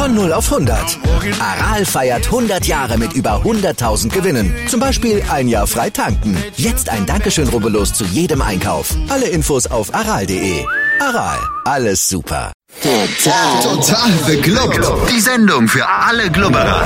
Von 0 auf 100. Aral feiert 100 Jahre mit über 100.000 Gewinnen. Zum Beispiel ein Jahr frei tanken. Jetzt ein Dankeschön, rubbellos zu jedem Einkauf. Alle Infos auf aral.de. Aral, alles super. Total beglückt. Die Sendung für alle Glubberer.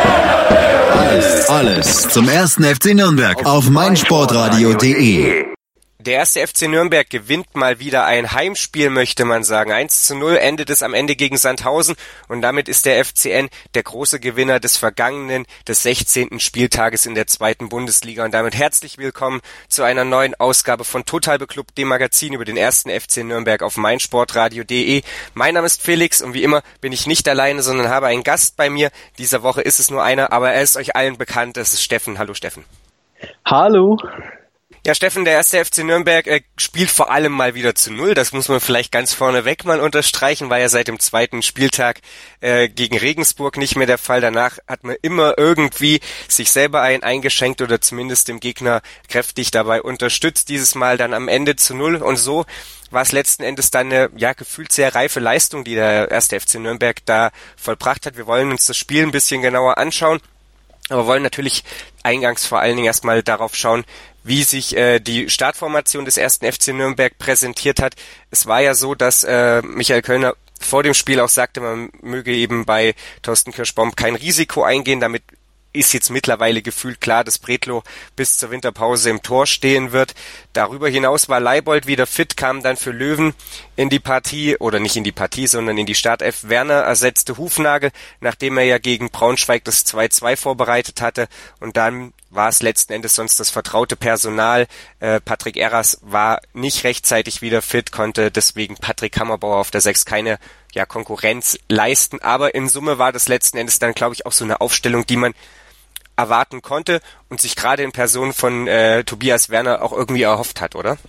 Alles zum 1. FC Nürnberg auf meinsportradio.de. Der erste FC Nürnberg gewinnt mal wieder ein Heimspiel, möchte man sagen. 1:0 endet es am Ende gegen Sandhausen und damit ist der FCN der große Gewinner des 16. Spieltages in der 2. Bundesliga. Und damit herzlich willkommen zu einer neuen Ausgabe von Total Beklubbt, dem Magazin über den ersten FC Nürnberg auf meinsportradio.de. Mein Name ist Felix und wie immer bin ich nicht alleine, sondern habe einen Gast bei mir. Dieser Woche ist es nur einer, aber er ist euch allen bekannt. Das ist Steffen. Hallo Steffen. Hallo. Ja, Steffen, der erste FC Nürnberg spielt vor allem mal wieder zu 0. Das muss man vielleicht ganz vorneweg mal unterstreichen, war ja seit dem 2. Spieltag gegen Regensburg nicht mehr der Fall. Danach hat man immer irgendwie sich selber eingeschenkt oder zumindest dem Gegner kräftig dabei unterstützt. Dieses Mal dann am Ende zu 0 und so war es letzten Endes dann eine gefühlt sehr reife Leistung, die der erste FC Nürnberg da vollbracht hat. Wir wollen uns das Spiel ein bisschen genauer anschauen, aber wollen natürlich eingangs vor allen Dingen erstmal darauf schauen, wie sich die Startformation des ersten FC Nürnberg präsentiert hat. Es war ja so, dass Michael Kölner vor dem Spiel auch sagte, man möge eben bei Thorsten Kirschbaum kein Risiko eingehen. Damit ist jetzt mittlerweile gefühlt klar, dass Bredlow bis zur Winterpause im Tor stehen wird. Darüber hinaus war Leibold wieder fit, kam dann für Löwen in die Partie, oder nicht in die Partie, sondern in die Startelf. Werner ersetzte Hufnagel, nachdem er ja gegen Braunschweig das 2:2 vorbereitet hatte. Und dann war es letzten Endes sonst das vertraute Personal. Patrick Erras war nicht rechtzeitig wieder fit, konnte deswegen Patrick Kammerbauer auf der 6 keine Konkurrenz leisten. Aber in Summe war das letzten Endes dann, glaube ich, auch so eine Aufstellung, die man erwarten konnte und sich gerade in Person von Tobias Werner auch irgendwie erhofft hat, oder?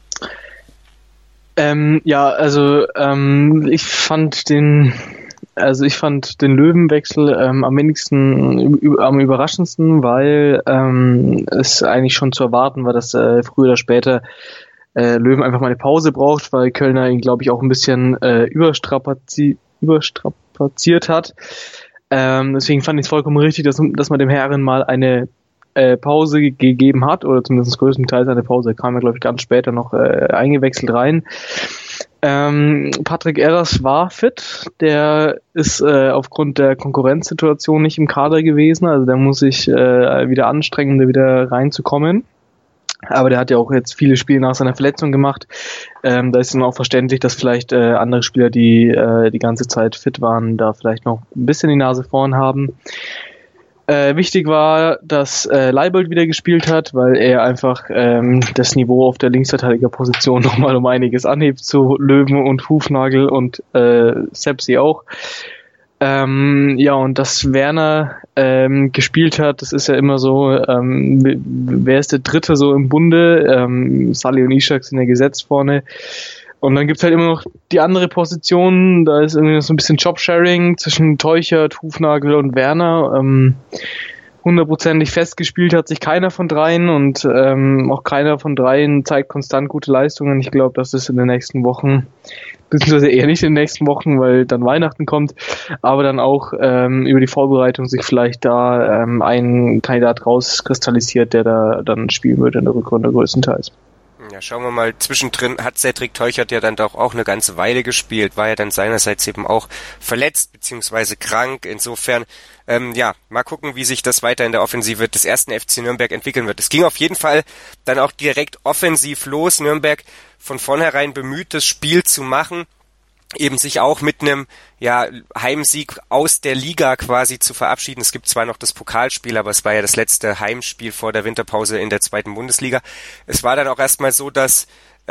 Ich fand den Löwenwechsel am wenigsten, am überraschendsten, weil es eigentlich schon zu erwarten war, dass früher oder später Löwen einfach mal eine Pause braucht, weil Kölner ihn, glaube ich, auch ein bisschen überstrapaziert hat. Deswegen fand ich es vollkommen richtig, dass man dem Herren mal eine Pause gegeben hat, oder zumindest größtenteils eine Pause. Er kam ja, glaube ich, ganz später noch eingewechselt rein. Patrick Erras war fit, der ist aufgrund der Konkurrenzsituation nicht im Kader gewesen, also der muss sich wieder anstrengen, da wieder reinzukommen. Aber der hat ja auch jetzt viele Spiele nach seiner Verletzung gemacht. Da ist dann auch verständlich, dass vielleicht andere Spieler, die die ganze Zeit fit waren, da vielleicht noch ein bisschen die Nase vorn haben. Wichtig war, dass Leibold wieder gespielt hat, weil er einfach das Niveau auf der Linksverteidigerposition nochmal um einiges anhebt zu Löwen und Hufnagel und Sepsi auch. Und dass Werner gespielt hat, das ist ja immer so, wer ist der Dritte so im Bunde? Salih und Ishak sind ja gesetzt vorne. Und dann gibt's halt immer noch die andere Position, da ist irgendwie so ein bisschen Jobsharing zwischen Teuchert, Hufnagel und Werner. Hundertprozentig festgespielt hat sich keiner von dreien und auch keiner von dreien zeigt konstant gute Leistungen. Ich glaube, dass das in den nächsten Wochen, beziehungsweise eher nicht in den nächsten Wochen, weil dann Weihnachten kommt, aber dann auch über die Vorbereitung sich vielleicht da ein Kandidat rauskristallisiert, der da dann spielen wird in der Rückrunde größtenteils. Ja, schauen wir mal, zwischendrin hat Cedric Teuchert ja dann doch auch eine ganze Weile gespielt, war ja dann seinerseits eben auch verletzt bzw. krank. Insofern, mal gucken, wie sich das weiter in der Offensive des ersten FC Nürnberg entwickeln wird. Es ging auf jeden Fall dann auch direkt offensiv los. Nürnberg von vornherein bemüht, das Spiel zu machen, eben sich auch mit einem Heimsieg aus der Liga quasi zu verabschieden. Es gibt zwar noch das Pokalspiel, aber es war ja das letzte Heimspiel vor der Winterpause in der 2. Bundesliga. Es war dann auch erstmal so, dass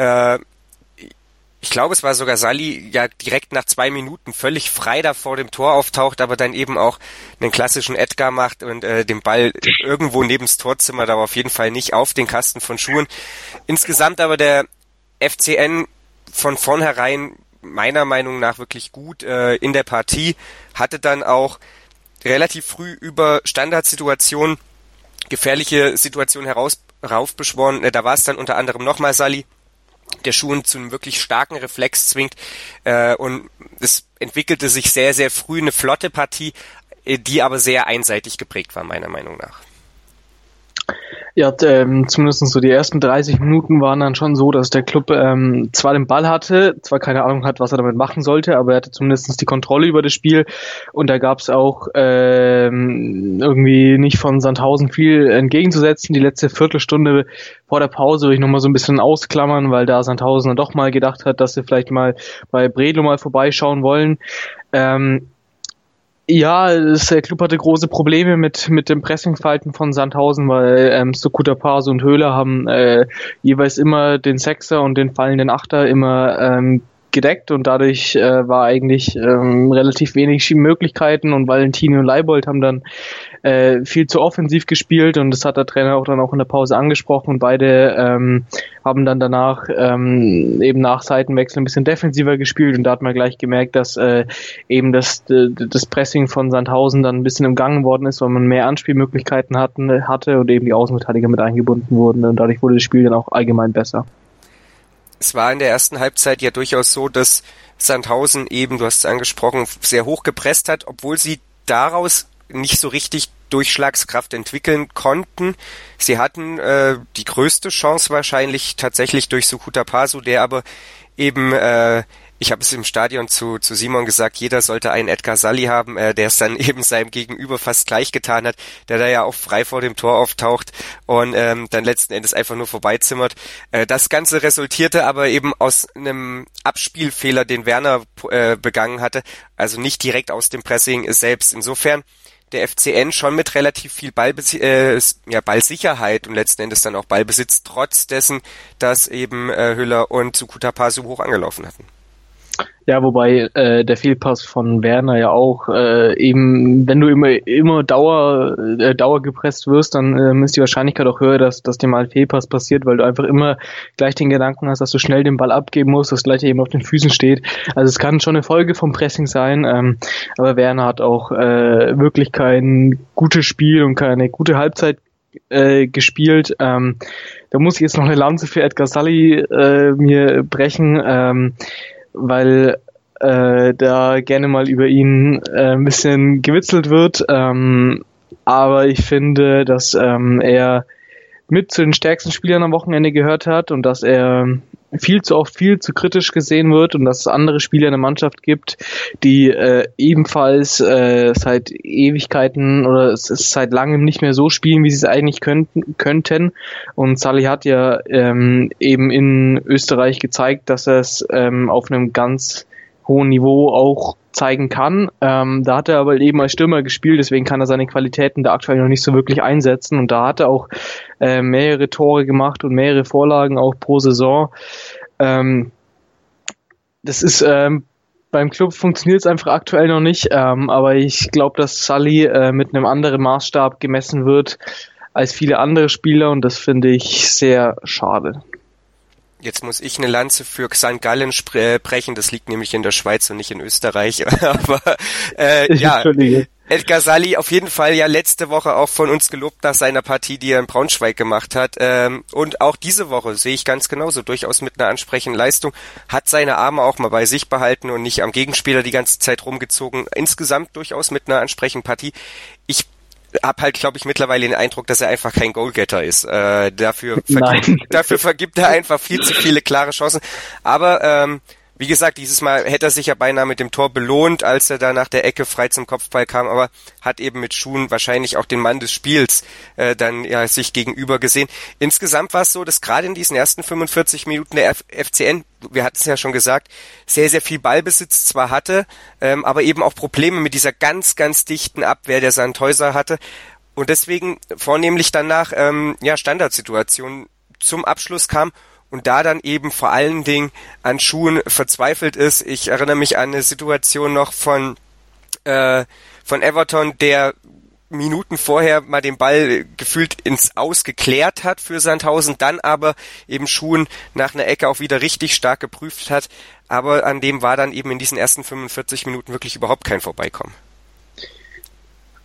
ich glaube, es war sogar Salih ja direkt nach 2 Minuten völlig frei da vor dem Tor auftaucht, aber dann eben auch einen klassischen Edgar macht und den Ball irgendwo neben's Torzimmer, da auf jeden Fall nicht auf den Kasten von Schuhen. Insgesamt aber der FCN von vornherein meiner Meinung nach wirklich gut in der Partie, hatte dann auch relativ früh über Standardsituationen gefährliche Situationen heraufbeschworen. Da war es dann unter anderem nochmal Salih, der Schuhen zu einem wirklich starken Reflex zwingt, und es entwickelte sich sehr, sehr früh eine flotte Partie, die aber sehr einseitig geprägt war, meiner Meinung nach. Ja, zumindest so die ersten 30 Minuten waren dann schon so, dass der Club zwar den Ball hatte, zwar keine Ahnung hat, was er damit machen sollte, aber er hatte zumindest die Kontrolle über das Spiel, und da gab es auch irgendwie nicht von Sandhausen viel entgegenzusetzen. Die letzte Viertelstunde vor der Pause will ich nochmal so ein bisschen ausklammern, weil da Sandhausen dann doch mal gedacht hat, dass sie vielleicht mal bei Bredlo mal vorbeischauen wollen. Ja, der Club hatte große Probleme mit dem Pressingverhalten von Sandhausen, weil Sukuta Pasu und Höhler haben jeweils immer den Sechser und den fallenden Achter immer gedeckt, und dadurch war eigentlich relativ wenig Möglichkeiten, und Valentini und Leibold haben dann viel zu offensiv gespielt, und das hat der Trainer auch dann auch in der Pause angesprochen, und beide haben dann danach eben nach Seitenwechsel ein bisschen defensiver gespielt, und da hat man gleich gemerkt, dass eben das Pressing von Sandhausen dann ein bisschen umgangen worden ist, weil man mehr Anspielmöglichkeiten hatte und eben die Außenverteidiger mit eingebunden wurden, und dadurch wurde das Spiel dann auch allgemein besser. Es war in der ersten Halbzeit ja durchaus so, dass Sandhausen eben, du hast es angesprochen, sehr hoch gepresst hat, obwohl sie daraus nicht so richtig Durchschlagskraft entwickeln konnten. Sie hatten die größte Chance wahrscheinlich tatsächlich durch Sukuta Pasu, der aber eben, ich habe es im Stadion zu Simon gesagt, jeder sollte einen Edgar Salli haben, der es dann eben seinem Gegenüber fast gleich getan hat, der da ja auch frei vor dem Tor auftaucht und dann letzten Endes einfach nur vorbeizimmert. Das Ganze resultierte aber eben aus einem Abspielfehler, den Werner begangen hatte, also nicht direkt aus dem Pressing selbst. Insofern der FCN schon mit relativ viel Ballsicherheit und letzten Endes dann auch Ballbesitz, trotz dessen, dass eben Höhler und Sukuta Pasu hoch angelaufen hatten. Ja, wobei der Fehlpass von Werner ja auch eben, wenn du immer Dauer gepresst wirst, dann ist die Wahrscheinlichkeit auch höher, dass dir mal ein Fehlpass passiert, weil du einfach immer gleich den Gedanken hast, dass du schnell den Ball abgeben musst, dass gleich eben auf den Füßen steht. Also es kann schon eine Folge vom Pressing sein, aber Werner hat auch wirklich kein gutes Spiel und keine gute Halbzeit gespielt. Da muss ich jetzt noch eine Lanze für Edgar Salli mir brechen, weil da gerne mal über ihn ein bisschen gewitzelt wird. Aber ich finde, dass er mit zu den stärksten Spielern am Wochenende gehört hat und dass er viel zu oft viel zu kritisch gesehen wird und dass es andere Spieler in der Mannschaft gibt, die ebenfalls seit Ewigkeiten oder seit langem nicht mehr so spielen, wie sie es eigentlich könnten. Und Salli hat ja eben in Österreich gezeigt, dass er es auf einem ganz hohen Niveau auch zeigen kann. Da hat er aber eben als Stürmer gespielt, deswegen kann er seine Qualitäten da aktuell noch nicht so wirklich einsetzen, und da hat er auch mehrere Tore gemacht und mehrere Vorlagen auch pro Saison. Das ist beim Club funktioniert es einfach aktuell noch nicht, aber ich glaube, dass Salli mit einem anderen Maßstab gemessen wird als viele andere Spieler, und das finde ich sehr schade. Jetzt muss ich eine Lanze für St. Gallen brechen, das liegt nämlich in der Schweiz und nicht in Österreich, aber ja, Edgar Salli auf jeden Fall ja letzte Woche auch von uns gelobt nach seiner Partie, die er in Braunschweig gemacht hat, und auch diese Woche sehe ich ganz genauso, durchaus mit einer ansprechenden Leistung, hat seine Arme auch mal bei sich behalten und nicht am Gegenspieler die ganze Zeit rumgezogen, insgesamt durchaus mit einer ansprechenden Partie. Ich habe halt, glaube ich, mittlerweile den Eindruck, dass er einfach kein Goalgetter ist. Dafür vergibt er einfach viel zu viele klare Chancen. Aber wie gesagt, dieses Mal hätte er sich ja beinahe mit dem Tor belohnt, als er da nach der Ecke frei zum Kopfball kam, aber hat eben mit Schuhen wahrscheinlich auch den Mann des Spiels dann ja sich gegenüber gesehen. Insgesamt war es so, dass gerade in diesen ersten 45 Minuten der FCN, wir hatten es ja schon gesagt, sehr, sehr viel Ballbesitz zwar hatte, aber eben auch Probleme mit dieser ganz, ganz dichten Abwehr der Sandhäuser hatte und deswegen vornehmlich danach Standardsituationen zum Abschluss kam. Und da dann eben vor allen Dingen an Schuhen verzweifelt ist. Ich erinnere mich an eine Situation noch von Everton, der Minuten vorher mal den Ball gefühlt ins Aus geklärt hat für Sandhausen, dann aber eben Schuhen nach einer Ecke auch wieder richtig stark geprüft hat. Aber an dem war dann eben in diesen ersten 45 Minuten wirklich überhaupt kein Vorbeikommen.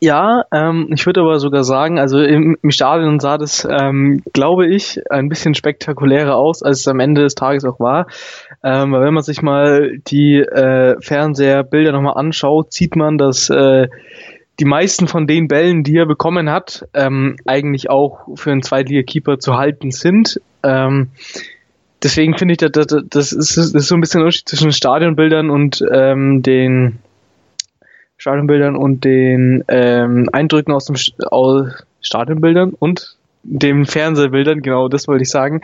Ja, ich würde aber sogar sagen, also im Stadion sah das, glaube ich, ein bisschen spektakulärer aus, als es am Ende des Tages auch war. Weil wenn man sich mal die Fernsehbilder nochmal anschaut, sieht man, dass die meisten von den Bällen, die er bekommen hat, eigentlich auch für einen Zweitliga-Keeper zu halten sind. Deswegen finde ich, das ist so ein bisschen ein Unterschied zwischen Stadionbildern und den Eindrücken aus Stadionbildern und den Fernsehbildern, genau, das wollte ich sagen.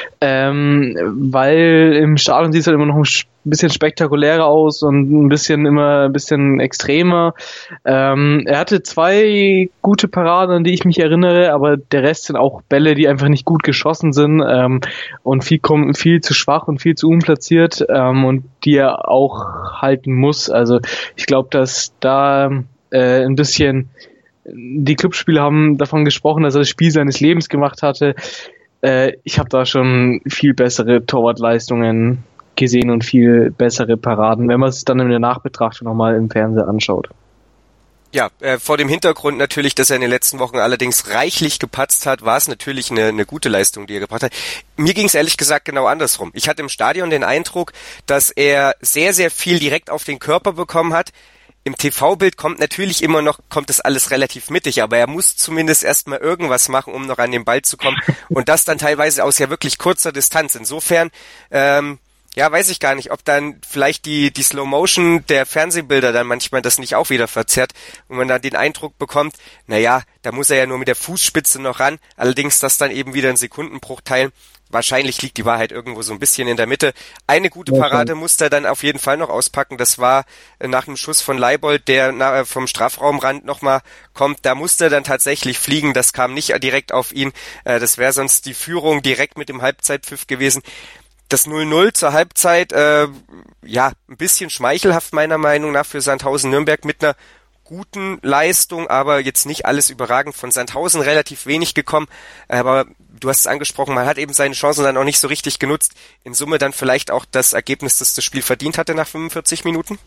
Weil im Stadion sieht es halt immer noch ein bisschen spektakulärer aus und ein bisschen extremer. Er hatte 2 gute Paraden, an die ich mich erinnere, aber der Rest sind auch Bälle, die einfach nicht gut geschossen sind und viel zu schwach und viel zu unplatziert und die er auch halten muss. Also ich glaube, dass da ein bisschen die Clubspieler haben davon gesprochen, dass er das Spiel seines Lebens gemacht hatte. Ich habe da schon viel bessere Torwartleistungen gesehen und viel bessere Paraden, wenn man es dann in der Nachbetrachtung nochmal im Fernseher anschaut. Ja, vor dem Hintergrund natürlich, dass er in den letzten Wochen allerdings reichlich gepatzt hat, war es natürlich eine gute Leistung, die er gebracht hat. Mir ging es ehrlich gesagt genau andersrum. Ich hatte im Stadion den Eindruck, dass er sehr, sehr viel direkt auf den Körper bekommen hat. Im TV-Bild kommt das alles relativ mittig, aber er muss zumindest erstmal irgendwas machen, um noch an den Ball zu kommen und das dann teilweise aus ja wirklich kurzer Distanz. Insofern, weiß ich gar nicht, ob dann vielleicht die Slow-Motion der Fernsehbilder dann manchmal das nicht auch wieder verzerrt und man dann den Eindruck bekommt, da muss er ja nur mit der Fußspitze noch ran, allerdings das dann eben wieder in Sekundenbruchteilen. Wahrscheinlich liegt die Wahrheit irgendwo so ein bisschen in der Mitte. Eine gute Parade musste er dann auf jeden Fall noch auspacken. Das war nach einem Schuss von Leibold, der vom Strafraumrand nochmal kommt. Da musste er dann tatsächlich fliegen. Das kam nicht direkt auf ihn. Das wäre sonst die Führung direkt mit dem Halbzeitpfiff gewesen. Das 0-0 zur Halbzeit, ein bisschen schmeichelhaft meiner Meinung nach für Sandhausen-Nürnberg mit einer guten Leistung, aber jetzt nicht alles überragend. Von Sandhausen relativ wenig gekommen, aber du hast es angesprochen, man hat eben seine Chancen dann auch nicht so richtig genutzt. In Summe dann vielleicht auch das Ergebnis, das Spiel verdient hatte nach 45 Minuten?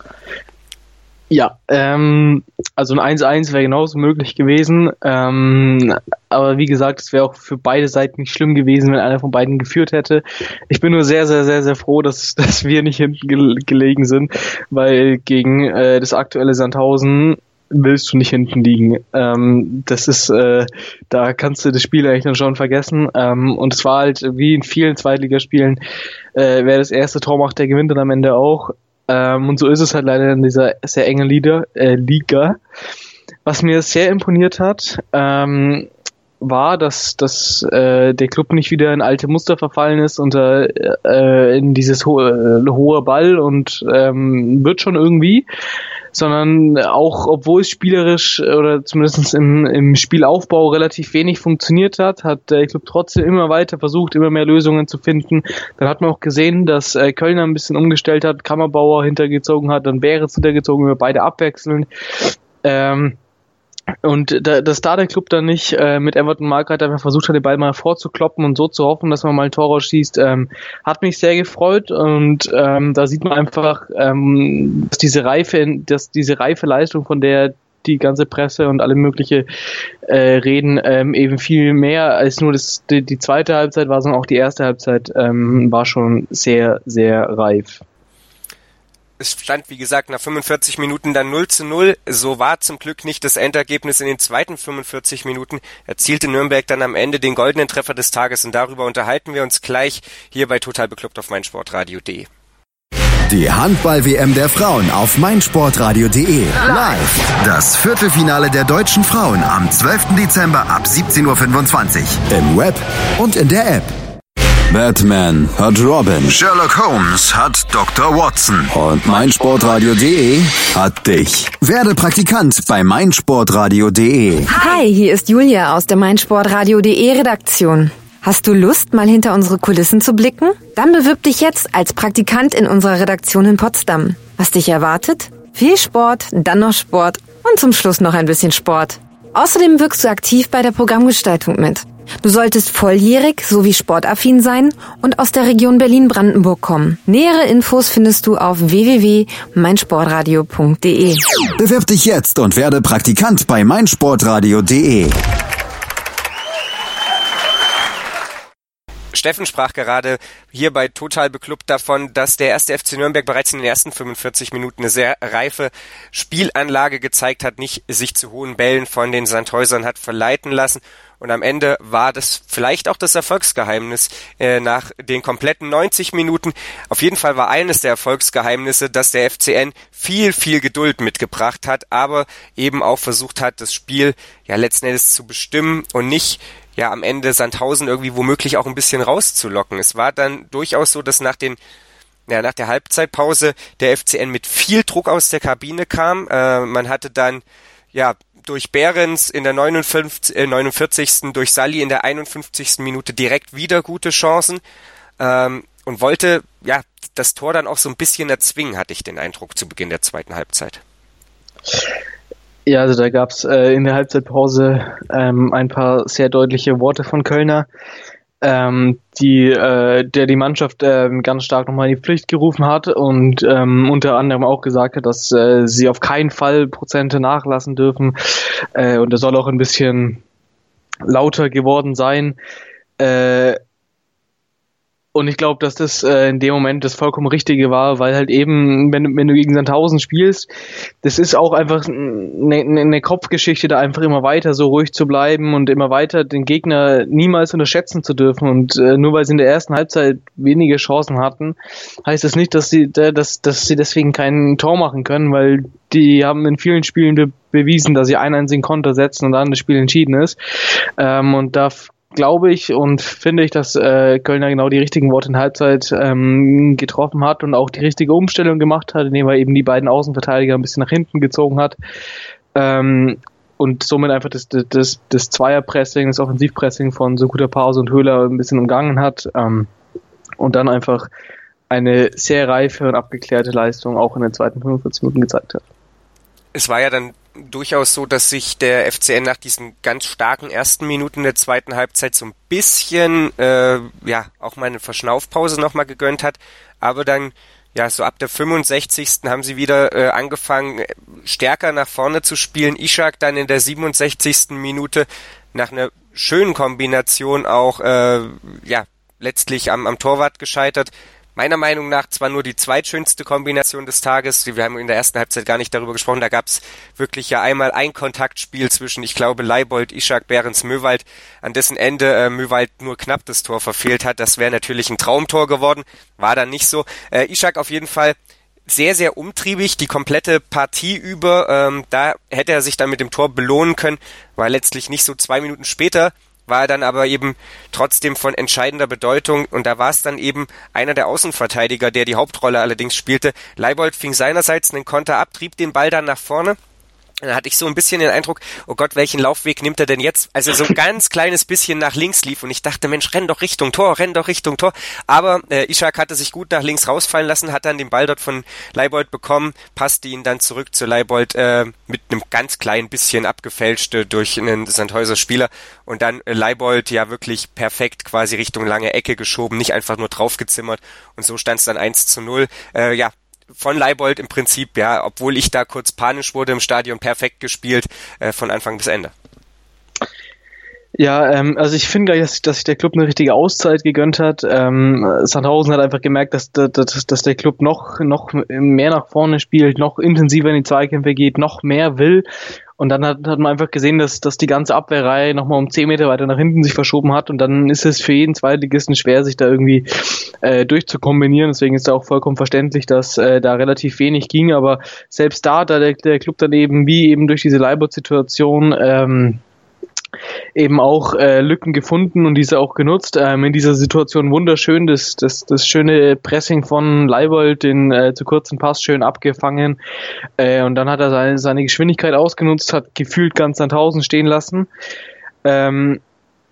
Ja, also ein 1-1 wäre genauso möglich gewesen, aber wie gesagt, es wäre auch für beide Seiten nicht schlimm gewesen, wenn einer von beiden geführt hätte. Ich bin nur sehr, sehr, sehr, sehr froh, dass wir nicht hinten gelegen sind, weil gegen das aktuelle Sandhausen willst du nicht hinten liegen. Das ist, da kannst du das Spiel eigentlich dann schon vergessen. Und es war halt wie in vielen Zweitligaspielen, wer das erste Tor macht, der gewinnt dann am Ende auch. Und so ist es halt leider in dieser sehr engen Liga. Was mir sehr imponiert hat, war, dass der Club nicht wieder in alte Muster verfallen ist und in dieses hohe Ball und wird schon irgendwie, sondern auch, obwohl es spielerisch oder zumindest im Spielaufbau relativ wenig funktioniert hat der Club trotzdem immer weiter versucht, immer mehr Lösungen zu finden. Dann hat man auch gesehen, dass Kölner ein bisschen umgestellt hat, Kammerbauer hintergezogen hat, dann Behrens hintergezogen, über beide abwechselnd. Und dass da der Club dann nicht mit Everton Markert einfach versucht hat, den Ball mal vorzukloppen und so zu hoffen, dass man mal ein Tor rausschießt, hat mich sehr gefreut und da sieht man einfach, dass diese reife Leistung, von der die ganze Presse und alle mögliche reden, eben viel mehr als nur die zweite Halbzeit war, sondern auch die erste Halbzeit war schon sehr, sehr reif. Es stand, wie gesagt, nach 45 Minuten dann 0-0. So war zum Glück nicht das Endergebnis in den zweiten 45 Minuten. Erzielte Nürnberg dann am Ende den goldenen Treffer des Tages und darüber unterhalten wir uns gleich hier bei Total Beklubbt auf meinsportradio.de. Die Handball-WM der Frauen auf meinsportradio.de. Live. Das Viertelfinale der deutschen Frauen am 12. Dezember ab 17.25 Uhr. Im Web und in der App. Batman hat Robin. Sherlock Holmes hat Dr. Watson. Und meinsportradio.de hat dich. Werde Praktikant bei meinsportradio.de. Hi, hier ist Julia aus der meinsportradio.de Redaktion. Hast du Lust, mal hinter unsere Kulissen zu blicken? Dann bewirb dich jetzt als Praktikant in unserer Redaktion in Potsdam. Was dich erwartet? Viel Sport, dann noch Sport und zum Schluss noch ein bisschen Sport. Außerdem wirkst du aktiv bei der Programmgestaltung mit. Du solltest volljährig sowie sportaffin sein und aus der Region Berlin-Brandenburg kommen. Nähere Infos findest du auf www.meinsportradio.de. Bewirb dich jetzt und werde Praktikant bei meinsportradio.de. Steffen sprach gerade hier bei Total Beklubbt davon, dass der 1. FC Nürnberg bereits in den ersten 45 Minuten eine sehr reife Spielanlage gezeigt hat, nicht sich zu hohen Bällen von den Sandhäusern hat verleiten lassen. Und am Ende war das vielleicht auch das Erfolgsgeheimnis nach den kompletten 90 Minuten. Auf jeden Fall war eines der Erfolgsgeheimnisse, dass der FCN viel, viel Geduld mitgebracht hat, aber eben auch versucht hat, das Spiel ja letzten Endes zu bestimmen und nicht ja am Ende Sandhausen irgendwie womöglich auch ein bisschen rauszulocken. Es war dann durchaus so, dass nach der Halbzeitpause der FCN mit viel Druck aus der Kabine kam. Man hatte dann ja durch Behrens in der 49. durch Salli in der 51. Minute direkt wieder gute Chancen und wollte ja das Tor dann auch so ein bisschen erzwingen, hatte ich den Eindruck, zu Beginn der zweiten Halbzeit. Ja, also da gab's in der Halbzeitpause ein paar sehr deutliche Worte von Kölner, die Mannschaft ganz stark nochmal in die Pflicht gerufen hat und unter anderem auch gesagt hat, dass sie auf keinen Fall Prozente nachlassen dürfen und es soll auch ein bisschen lauter geworden sein. Und ich glaube, dass das in dem Moment das vollkommen Richtige war, weil halt eben, wenn du gegen Sandhausen spielst, das ist auch einfach eine Kopfgeschichte, da einfach immer weiter so ruhig zu bleiben und immer weiter den Gegner niemals unterschätzen zu dürfen. Und nur weil sie in der ersten Halbzeit wenige Chancen hatten, heißt das nicht, dass sie deswegen kein Tor machen können, weil die haben in vielen Spielen bewiesen, dass sie einen einzigen Konter setzen und dann das Spiel entschieden ist. Und da glaube ich und finde ich, dass Kölner genau die richtigen Worte in Halbzeit getroffen hat und auch die richtige Umstellung gemacht hat, indem er eben die beiden Außenverteidiger ein bisschen nach hinten gezogen hat und somit einfach das Zweierpressing, das Offensivpressing von Sokuta Pause und Höhler ein bisschen umgangen hat und dann einfach eine sehr reife und abgeklärte Leistung auch in den zweiten 45 Minuten gezeigt hat. Es war ja dann durchaus so, dass sich der FCN nach diesen ganz starken ersten Minuten der zweiten Halbzeit so ein bisschen auch mal eine Verschnaufpause nochmal gegönnt hat, aber dann ja so ab der 65. haben sie wieder angefangen stärker nach vorne zu spielen. Ishak dann in der 67. Minute nach einer schönen Kombination auch letztlich am Torwart gescheitert. Meiner Meinung nach zwar nur die zweitschönste Kombination des Tages, wir haben in der ersten Halbzeit gar nicht darüber gesprochen, da gab es wirklich ja einmal ein Kontaktspiel zwischen, ich glaube, Leibold, Ishak, Behrens, Möwald, an dessen Ende Möwald nur knapp das Tor verfehlt hat. Das wäre natürlich ein Traumtor geworden, war dann nicht so. Ishak auf jeden Fall sehr, sehr umtriebig, die komplette Partie über, da hätte er sich dann mit dem Tor belohnen können, war letztlich nicht so. 2 Minuten später war er dann aber eben trotzdem von entscheidender Bedeutung und da war es dann eben einer der Außenverteidiger, der die Hauptrolle allerdings spielte. Leibold fing seinerseits einen Konter ab, trieb den Ball dann nach vorne. Da hatte ich so ein bisschen den Eindruck, oh Gott, welchen Laufweg nimmt er denn jetzt? Also so ein ganz kleines bisschen nach links lief und ich dachte, Mensch, renn doch Richtung Tor. Aber Ishak hatte sich gut nach links rausfallen lassen, hat dann den Ball dort von Leibold bekommen, passte ihn dann zurück zu Leibold mit einem ganz kleinen bisschen abgefälscht durch einen Sandhäuser Spieler und dann Leibold ja wirklich perfekt quasi Richtung lange Ecke geschoben, nicht einfach nur draufgezimmert und so stand es dann 1:0. Von Leibold im Prinzip, ja, obwohl ich da kurz panisch wurde im Stadion, perfekt gespielt, von Anfang bis Ende. Ja, also ich finde gleich, dass sich der Club eine richtige Auszeit gegönnt hat. Sandhausen hat einfach gemerkt, dass der Club noch mehr nach vorne spielt, noch intensiver in die Zweikämpfe geht, noch mehr will. Und dann hat man einfach gesehen, dass die ganze Abwehrreihe nochmal um 10 Meter weiter nach hinten sich verschoben hat. Und dann ist es für jeden Zweitligisten schwer, sich da irgendwie durchzukombinieren. Deswegen ist da auch vollkommen verständlich, dass da relativ wenig ging. Aber selbst da der Club dann eben, wie eben durch diese Leibold-Situation, eben auch Lücken gefunden und diese auch genutzt. In dieser Situation wunderschön, das schöne Pressing von Leibold, den zu kurzen Pass schön abgefangen und dann hat er seine Geschwindigkeit ausgenutzt, hat gefühlt ganz Sandhausen stehen lassen. Und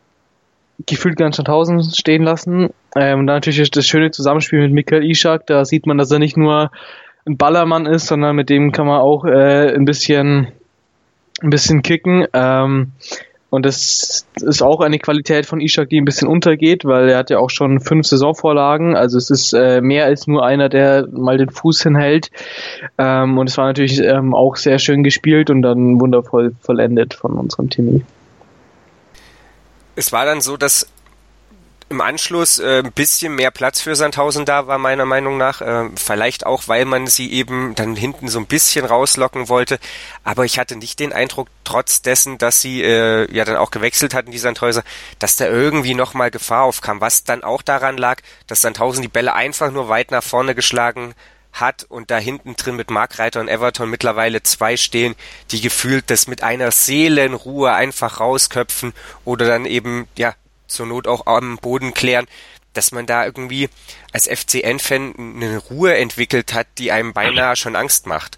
dann natürlich das schöne Zusammenspiel mit Michael Ishak, da sieht man, dass er nicht nur ein Ballermann ist, sondern mit dem kann man auch ein bisschen kicken. Und das ist auch eine Qualität von Ishak, die ein bisschen untergeht, weil er hat ja auch schon 5 Saisonvorlagen. Also es ist mehr als nur einer, der mal den Fuß hinhält. Und es war natürlich auch sehr schön gespielt und dann wundervoll vollendet von unserem Timmy. Es war dann so, dass im Anschluss ein bisschen mehr Platz für Sandhausen da war, meiner Meinung nach. Vielleicht auch, weil man sie eben dann hinten so ein bisschen rauslocken wollte. Aber ich hatte nicht den Eindruck, trotz dessen, dass sie ja dann auch gewechselt hatten, die Sandhäuser, dass da irgendwie nochmal Gefahr aufkam. Was dann auch daran lag, dass Sandhausen die Bälle einfach nur weit nach vorne geschlagen hat und da hinten drin mit Markreiter und Everton mittlerweile 2 stehen, die gefühlt das mit einer Seelenruhe einfach rausköpfen oder dann eben, ja, zur Not auch am Boden klären, dass man da irgendwie als FCN-Fan eine Ruhe entwickelt hat, die einem beinahe schon Angst macht.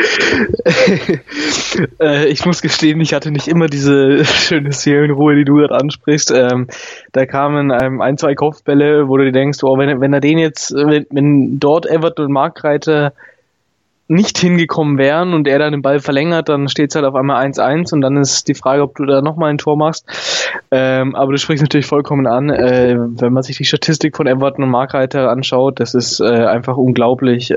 Ich muss gestehen, ich hatte nicht immer diese schöne Seelenruhe, die du gerade ansprichst. Da kamen 1-2 Kopfbälle, wo du dir denkst, oh, wenn er den jetzt, wenn dort Everton und Markreiter nicht hingekommen wären und er dann den Ball verlängert, dann steht es halt auf einmal 1-1 und dann ist die Frage, ob du da nochmal ein Tor machst. Aber du sprichst natürlich vollkommen an, wenn man sich die Statistik von Everton und Markreiter anschaut, das ist einfach unglaublich.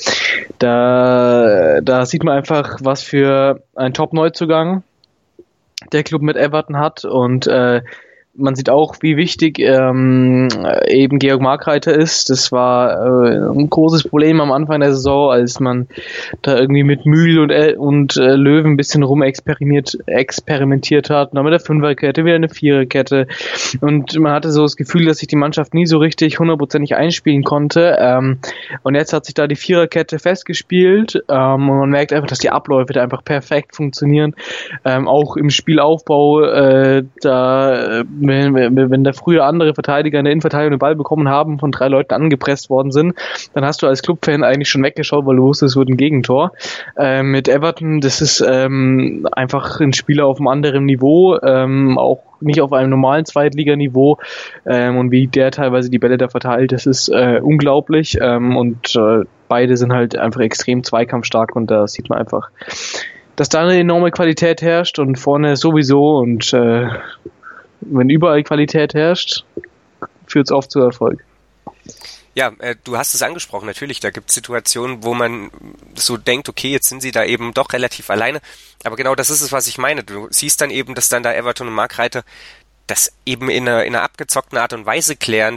Da sieht man einfach, was für ein Top-Neuzugang der Club mit Everton hat und man sieht auch, wie wichtig eben Georg Markreiter ist. Das war ein großes Problem am Anfang der Saison, als man da irgendwie mit Mühl und Löwen ein bisschen experimentiert hat. Und dann mit der Fünferkette, wieder eine Viererkette. Und man hatte so das Gefühl, dass sich die Mannschaft nie so richtig hundertprozentig einspielen konnte. Und jetzt hat sich da die Viererkette festgespielt. Und man merkt einfach, dass die Abläufe da einfach perfekt funktionieren. Auch im Spielaufbau, wenn da früher andere Verteidiger in der Innenverteidigung den Ball bekommen haben, von 3 Leuten angepresst worden sind, dann hast du als Clubfan eigentlich schon weggeschaut, weil du wusstest, es wird ein Gegentor. Mit Everton, das ist einfach ein Spieler auf einem anderen Niveau, auch nicht auf einem normalen Zweitliganiveau, und wie der teilweise die Bälle da verteilt, das ist unglaublich, und beide sind halt einfach extrem zweikampfstark und da sieht man einfach, dass da eine enorme Qualität herrscht und vorne sowieso und wenn überall Qualität herrscht, führt es oft zu Erfolg. Ja, du hast es angesprochen, natürlich, da gibt es Situationen, wo man so denkt, okay, jetzt sind sie da eben doch relativ alleine, aber genau das ist es, was ich meine. Du siehst dann eben, dass dann da Everton und Markreiter das eben in einer abgezockten Art und Weise klären,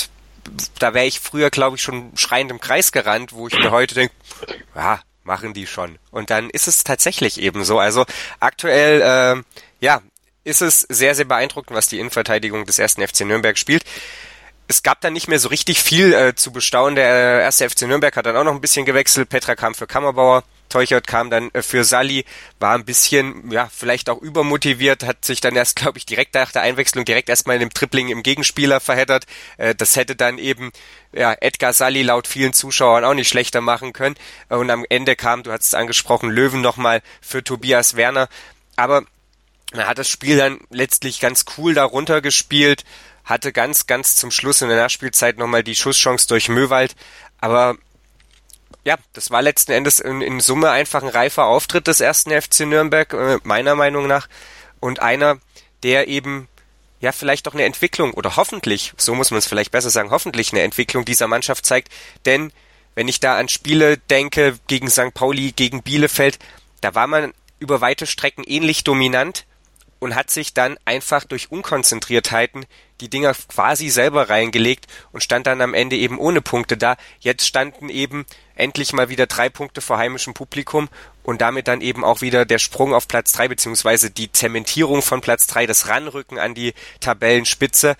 da wäre ich früher, glaube ich, schon schreiend im Kreis gerannt, wo ich mir heute denke, ja, machen die schon. Und dann ist es tatsächlich eben so. Also aktuell, ist es sehr, sehr beeindruckend, was die Innenverteidigung des 1. FC Nürnberg spielt. Es gab dann nicht mehr so richtig viel zu bestaunen. Der 1. FC Nürnberg hat dann auch noch ein bisschen gewechselt. Petra kam für Kammerbauer, Teuchert kam dann für Salli, war ein bisschen, ja, vielleicht auch übermotiviert, hat sich dann erst, glaube ich, direkt nach der Einwechslung direkt erstmal in dem Tripling im Gegenspieler verheddert. Das hätte dann eben, ja, Edgar Salli laut vielen Zuschauern auch nicht schlechter machen können. Und am Ende kam, du hast es angesprochen, Löwen nochmal für Tobias Werner. Aber er hat das Spiel dann letztlich ganz cool darunter gespielt, hatte ganz, ganz zum Schluss in der Nachspielzeit nochmal die Schusschance durch Möwald, aber ja, das war letzten Endes in Summe einfach ein reifer Auftritt des 1. FC Nürnberg, meiner Meinung nach, und einer, der eben ja vielleicht auch eine Entwicklung, oder hoffentlich, so muss man es vielleicht besser sagen, hoffentlich eine Entwicklung dieser Mannschaft zeigt, denn wenn ich da an Spiele denke, gegen St. Pauli, gegen Bielefeld, da war man über weite Strecken ähnlich dominant, und hat sich dann einfach durch Unkonzentriertheiten die Dinger quasi selber reingelegt und stand dann am Ende eben ohne Punkte da. Jetzt standen eben endlich mal wieder 3 Punkte vor heimischem Publikum und damit dann eben auch wieder der Sprung auf Platz 3, beziehungsweise die Zementierung von Platz 3, das Ranrücken an die Tabellenspitze.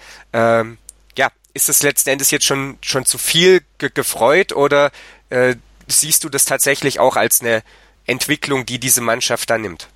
Ist es letzten Endes jetzt schon zu viel gefreut, oder siehst du das tatsächlich auch als eine Entwicklung, die diese Mannschaft da nimmt?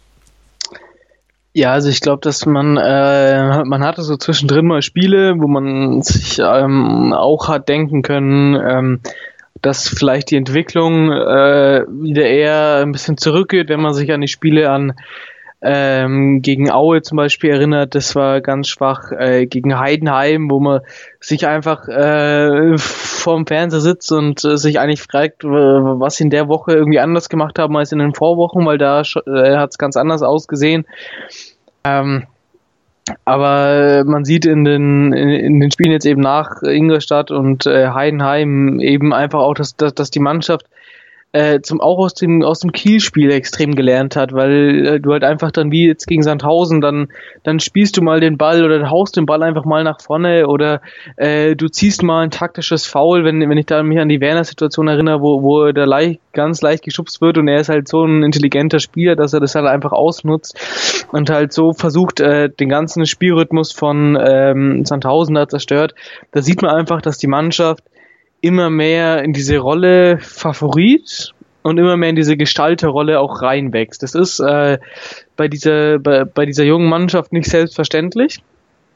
Ja, also ich glaube, dass man hatte so zwischendrin mal Spiele, wo man sich auch hat denken können, dass vielleicht die Entwicklung wieder eher ein bisschen zurückgeht, wenn man sich an die Spiele gegen Aue zum Beispiel erinnert. Das war ganz schwach, gegen Heidenheim, wo man sich einfach vorm Fernseher sitzt und sich eigentlich fragt, was sie in der Woche irgendwie anders gemacht haben als in den Vorwochen, weil da hat es ganz anders ausgesehen. Aber man sieht in den Spielen jetzt eben nach Ingolstadt und Heidenheim eben einfach auch, dass die Mannschaft auch aus dem Kiel-Spiel extrem gelernt hat, weil du halt einfach dann wie jetzt gegen Sandhausen, dann spielst du mal den Ball oder haust den Ball einfach mal nach vorne oder du ziehst mal ein taktisches Foul, wenn ich da mich an die Werner-Situation erinnere, wo er da ganz leicht geschubst wird und er ist halt so ein intelligenter Spieler, dass er das halt einfach ausnutzt und halt so versucht, den ganzen Spielrhythmus von Sandhausen da zerstört. Da sieht man einfach, dass die Mannschaft immer mehr in diese Rolle Favorit und immer mehr in diese Gestalterrolle auch reinwächst. Das ist bei dieser jungen Mannschaft nicht selbstverständlich,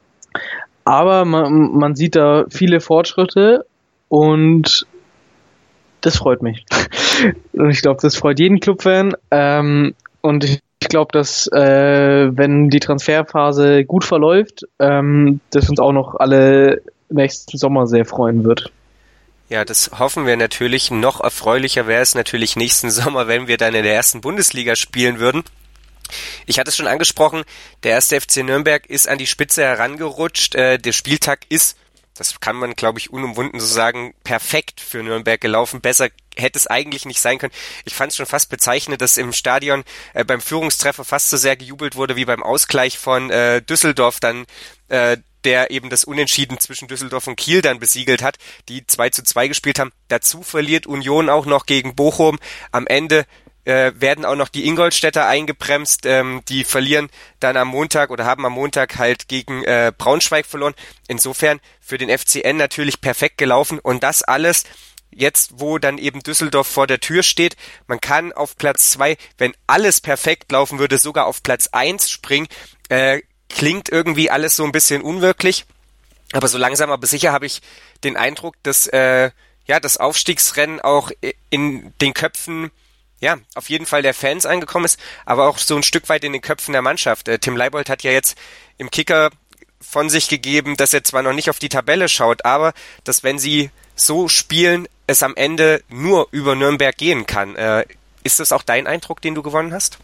aber man sieht da viele Fortschritte und das freut mich. Und ich glaube, das freut jeden Clubfan und ich glaube, dass wenn die Transferphase gut verläuft, das uns auch noch alle nächsten Sommer sehr freuen wird. Ja, das hoffen wir natürlich. Noch erfreulicher wäre es natürlich nächsten Sommer, wenn wir dann in der ersten Bundesliga spielen würden. Ich hatte es schon angesprochen, der 1. FC Nürnberg ist an die Spitze herangerutscht. Der Spieltag ist, das kann man glaube ich unumwunden so sagen, perfekt für Nürnberg gelaufen. Besser hätte es eigentlich nicht sein können. Ich fand es schon fast bezeichnend, dass im Stadion beim Führungstreffer fast so sehr gejubelt wurde wie beim Ausgleich von Düsseldorf dann der eben das Unentschieden zwischen Düsseldorf und Kiel dann besiegelt hat, die 2:2 gespielt haben. Dazu verliert Union auch noch gegen Bochum. Am Ende werden auch noch die Ingolstädter eingebremst. Die verlieren dann am Montag oder haben am Montag halt gegen Braunschweig verloren. Insofern für den FCN natürlich perfekt gelaufen. Und das alles jetzt, wo dann eben Düsseldorf vor der Tür steht. Man kann auf Platz 2, wenn alles perfekt laufen würde, sogar auf Platz 1 springen. Klingt irgendwie alles so ein bisschen unwirklich, aber so langsam aber sicher habe ich den Eindruck, dass das Aufstiegsrennen auch in den Köpfen auf jeden Fall der Fans angekommen ist, aber auch so ein Stück weit in den Köpfen der Mannschaft. Tim Leibold hat ja jetzt im Kicker von sich gegeben, dass er zwar noch nicht auf die Tabelle schaut, aber dass wenn sie so spielen, es am Ende nur über Nürnberg gehen kann. Ist das auch dein Eindruck, den du gewonnen hast?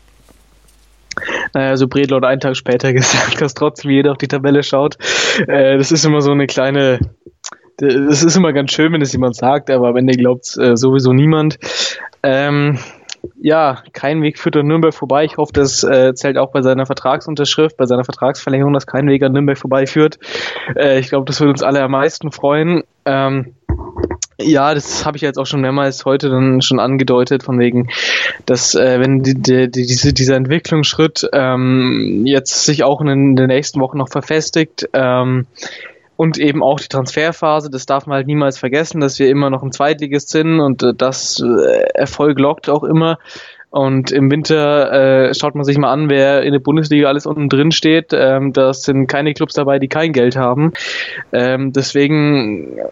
Naja, so Bredlo hat einen Tag später gesagt, dass trotzdem jeder auf die Tabelle schaut. Das ist immer so eine kleine, das ist immer ganz schön, wenn es jemand sagt, aber am Ende glaubt es sowieso niemand. Kein Weg führt an Nürnberg vorbei. Ich hoffe, das zählt auch bei seiner Vertragsunterschrift, bei seiner Vertragsverlängerung, dass kein Weg an Nürnberg vorbeiführt. Ich glaube, das würde uns alle am meisten freuen. Das habe ich jetzt auch schon mehrmals heute dann schon angedeutet, von wegen, dass wenn dieser Entwicklungsschritt jetzt sich auch in den nächsten Wochen noch verfestigt und eben auch die Transferphase, das darf man halt niemals vergessen, dass wir immer noch ein Zweitligist sind und das Erfolg lockt auch immer. Und im Winter schaut man sich mal an, wer in der Bundesliga alles unten drin steht. Da sind keine Clubs dabei, die kein Geld haben. Deswegen,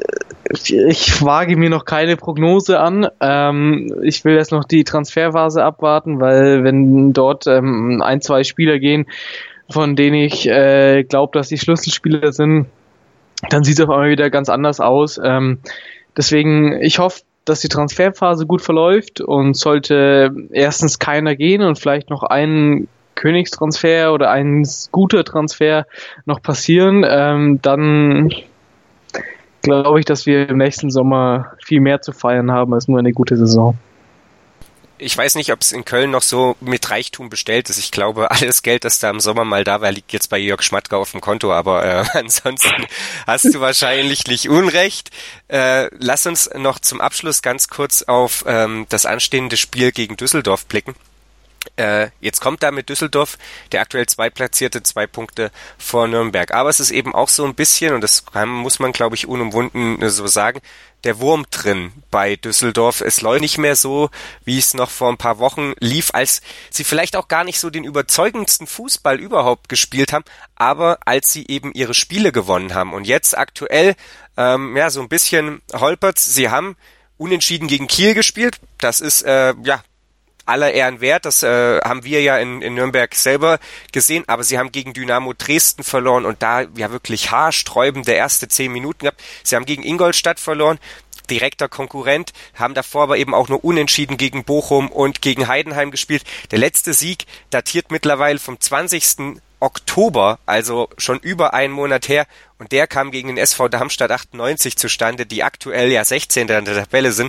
ich wage mir noch keine Prognose an. Ich will jetzt noch die Transferphase abwarten, weil wenn dort 1-2 Spieler gehen, von denen ich glaube, dass die Schlüsselspieler sind, dann sieht es auf einmal wieder ganz anders aus. Deswegen, ich hoffe, dass die Transferphase gut verläuft und sollte erstens keiner gehen und vielleicht noch ein Königstransfer oder ein guter Transfer noch passieren, dann glaube ich, dass wir im nächsten Sommer viel mehr zu feiern haben als nur eine gute Saison. Ich weiß nicht, ob es in Köln noch so mit Reichtum bestellt ist. Ich glaube, alles Geld, das da im Sommer mal da war, liegt jetzt bei Jörg Schmatke auf dem Konto. Aber ansonsten hast du wahrscheinlich nicht Unrecht. Lass uns noch zum Abschluss ganz kurz auf das anstehende Spiel gegen Düsseldorf blicken. Jetzt kommt da mit Düsseldorf der aktuell Zweitplatzierte 2 Punkte vor Nürnberg. Aber es ist eben auch so ein bisschen, und das muss man, glaube ich, unumwunden so sagen, der Wurm drin bei Düsseldorf. Es läuft nicht mehr so, wie es noch vor ein paar Wochen lief, als sie vielleicht auch gar nicht so den überzeugendsten Fußball überhaupt gespielt haben, aber als sie eben ihre Spiele gewonnen haben. Und jetzt aktuell, so ein bisschen holpert's. Sie haben unentschieden gegen Kiel gespielt. Das ist, aller Ehren wert, das haben wir ja in Nürnberg selber gesehen, aber sie haben gegen Dynamo Dresden verloren und da ja wirklich haarsträubende erste 10 Minuten gehabt. Sie haben gegen Ingolstadt verloren, direkter Konkurrent, haben davor aber eben auch nur unentschieden gegen Bochum und gegen Heidenheim gespielt. Der letzte Sieg datiert mittlerweile vom 20. Oktober, also schon über einen Monat her. Und der kam gegen den SV Darmstadt 98 zustande, die aktuell ja 16. in der Tabelle sind.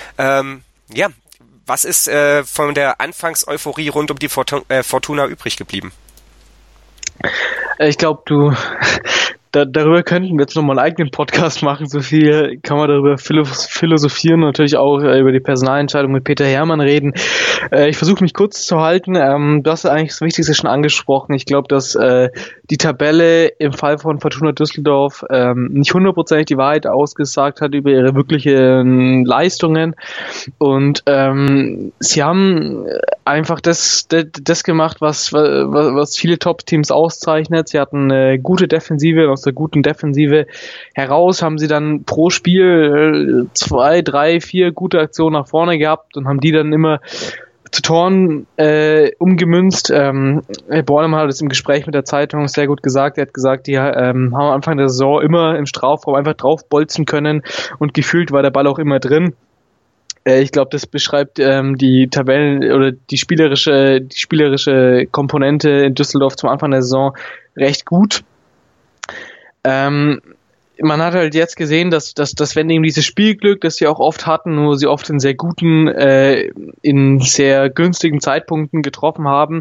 Was ist von der Anfangseuphorie rund um die Fortuna übrig geblieben? Ich glaube, darüber könnten wir jetzt nochmal einen eigenen Podcast machen. So viel kann man darüber philosophieren und natürlich auch über die Personalentscheidung mit Peter Hermann reden. Ich versuche mich kurz zu halten. Du hast eigentlich das Wichtigste schon angesprochen. Ich glaube, dass die Tabelle im Fall von Fortuna Düsseldorf nicht 100% die Wahrheit ausgesagt hat über ihre wirklichen Leistungen. Und sie haben einfach das gemacht, was viele Top-Teams auszeichnet. Sie hatten eine gute Defensive. Aus der guten Defensive heraus haben sie dann pro Spiel 2, 3, 4 gute Aktionen nach vorne gehabt und haben die dann immer zu Toren umgemünzt. Herr Bornemann hat es im Gespräch mit der Zeitung sehr gut gesagt. Er hat gesagt, die haben am Anfang der Saison immer im Strafraum einfach draufbolzen können und gefühlt war der Ball auch immer drin. Ich glaube, das beschreibt die Tabellen oder die spielerische Komponente in Düsseldorf zum Anfang der Saison recht gut. Man hat halt jetzt gesehen, dass wenn eben dieses Spielglück, das sie auch oft hatten, wo sie oft in sehr guten, in sehr günstigen Zeitpunkten getroffen haben,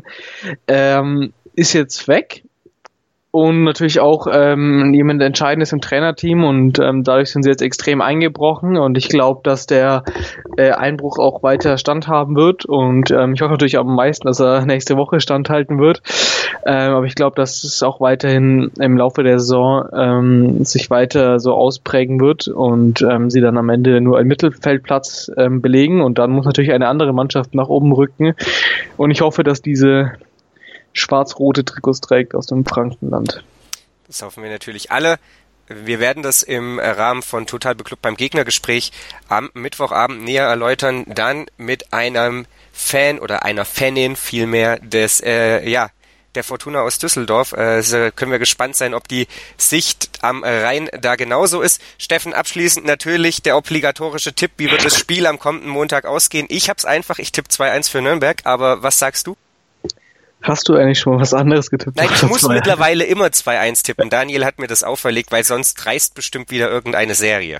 ist jetzt weg. Und natürlich auch jemand Entscheidendes im Trainerteam und dadurch sind sie jetzt extrem eingebrochen und ich glaube, dass der Einbruch auch weiter standhaben wird und ich hoffe natürlich am meisten, dass er nächste Woche standhalten wird, aber ich glaube, dass es auch weiterhin im Laufe der Saison sich weiter so ausprägen wird und sie dann am Ende nur einen Mittelfeldplatz belegen und dann muss natürlich eine andere Mannschaft nach oben rücken und ich hoffe, dass diese schwarz-rote Trikots trägt aus dem Frankenland. Das hoffen wir natürlich alle. Wir werden das im Rahmen von Total Beklubbt beim Gegnergespräch am Mittwochabend näher erläutern, dann mit einem Fan oder einer Fanin vielmehr des, der Fortuna aus Düsseldorf. Können wir gespannt sein, ob die Sicht am Rhein da genauso ist. Steffen, abschließend natürlich der obligatorische Tipp. Wie wird das Spiel am kommenden Montag ausgehen? Ich hab's einfach, ich tippe 2-1 für Nürnberg, aber was sagst du? Hast du eigentlich schon mal was anderes getippt? Nein, ich muss mittlerweile immer 2-1 tippen. Daniel hat mir das auferlegt, weil sonst reißt bestimmt wieder irgendeine Serie.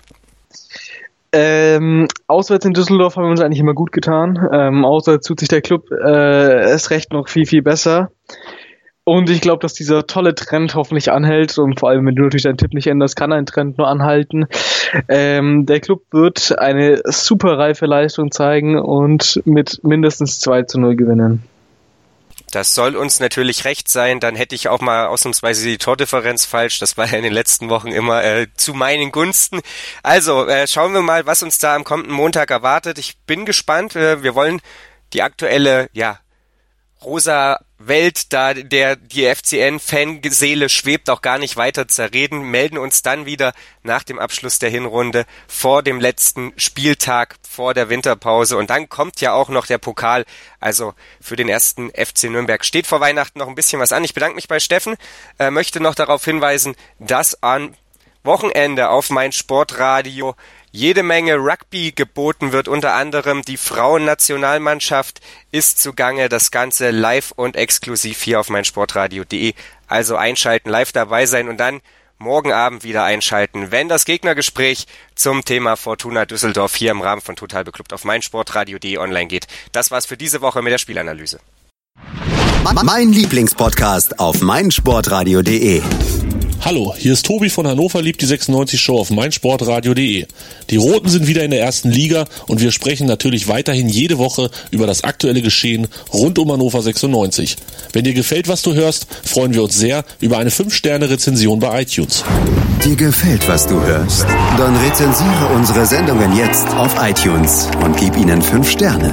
Auswärts in Düsseldorf haben wir uns eigentlich immer gut getan. Auswärts tut sich der Club erst recht noch viel, viel besser. Und ich glaube, dass dieser tolle Trend hoffentlich anhält und vor allem, wenn du natürlich deinen Tipp nicht änderst, kann ein Trend nur anhalten. Der Club wird eine super reife Leistung zeigen und mit mindestens 2-0 gewinnen. Das soll uns natürlich recht sein, dann hätte ich auch mal ausnahmsweise die Tordifferenz falsch, das war ja in den letzten Wochen immer zu meinen Gunsten. Also, schauen wir mal, was uns da am kommenden Montag erwartet. Ich bin gespannt, wir wollen die aktuelle, rosa Welt, da die FCN-Fanseele schwebt, auch gar nicht weiter zerreden, melden uns dann wieder nach dem Abschluss der Hinrunde vor dem letzten Spieltag, vor der Winterpause und dann kommt ja auch noch der Pokal, also für den ersten FC Nürnberg steht vor Weihnachten noch ein bisschen was an. Ich bedanke mich bei Steffen, möchte noch darauf hinweisen, dass am Wochenende auf meinsportradio jede Menge Rugby geboten wird, unter anderem die Frauennationalmannschaft ist zugange, das Ganze live und exklusiv hier auf meinsportradio.de, also einschalten, live dabei sein und dann morgen Abend wieder einschalten, wenn das Gegnergespräch zum Thema Fortuna Düsseldorf hier im Rahmen von Total Beklubbt auf meinsportradio.de online geht. Das war's für diese Woche mit der Spielanalyse. Mein Lieblingspodcast auf meinsportradio.de. Hallo, hier ist Tobi von Hannover liebt die 96 Show auf meinsportradio.de. Die Roten sind wieder in der ersten Liga und wir sprechen natürlich weiterhin jede Woche über das aktuelle Geschehen rund um Hannover 96. Wenn dir gefällt, was du hörst, freuen wir uns sehr über eine 5-Sterne-Rezension bei iTunes. Dir gefällt, was du hörst? Dann rezensiere unsere Sendungen jetzt auf iTunes und gib ihnen 5 Sterne.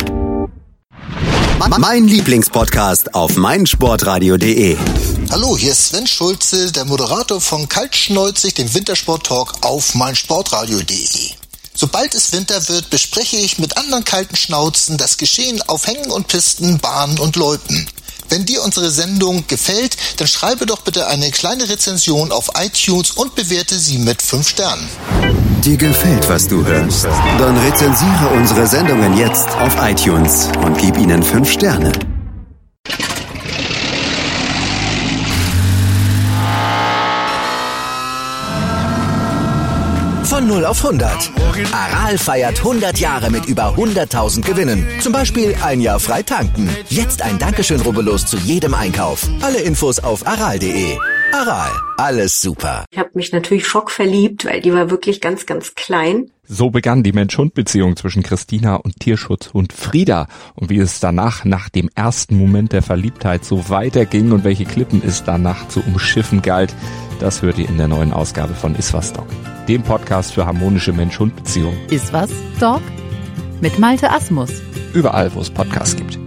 Mein Lieblingspodcast auf meinsportradio.de. Hallo, hier ist Sven Schulze, der Moderator von Kaltschneuzig, dem Wintersport-Talk auf meinsportradio.de. Sobald es Winter wird, bespreche ich mit anderen kalten Schnauzen das Geschehen auf Hängen und Pisten, Bahnen und Loipen. Wenn dir unsere Sendung gefällt, dann schreibe doch bitte eine kleine Rezension auf iTunes und bewerte sie mit 5 Sternen. Dir gefällt, was du hörst? Dann rezensiere unsere Sendungen jetzt auf iTunes und gib ihnen 5 Sterne. Von 0 auf 100. Aral feiert 100 Jahre mit über 100.000 Gewinnen. Zum Beispiel ein Jahr frei tanken. Jetzt ein Dankeschön, rubbellos zu jedem Einkauf. Alle Infos auf aral.de. Aral, alles super. Ich habe mich natürlich schockverliebt, weil die war wirklich ganz, ganz klein. So begann die Mensch-Hund-Beziehung zwischen Christina und Tierschutzhund Frieda. Und wie es danach, nach dem ersten Moment der Verliebtheit, so weiterging und welche Klippen es danach zu umschiffen galt, das hört ihr in der neuen Ausgabe von Iswas Dog, dem Podcast für harmonische Mensch-Hund-Beziehungen. Iswas Dog? Mit Malte Asmus. Überall, wo es Podcasts gibt.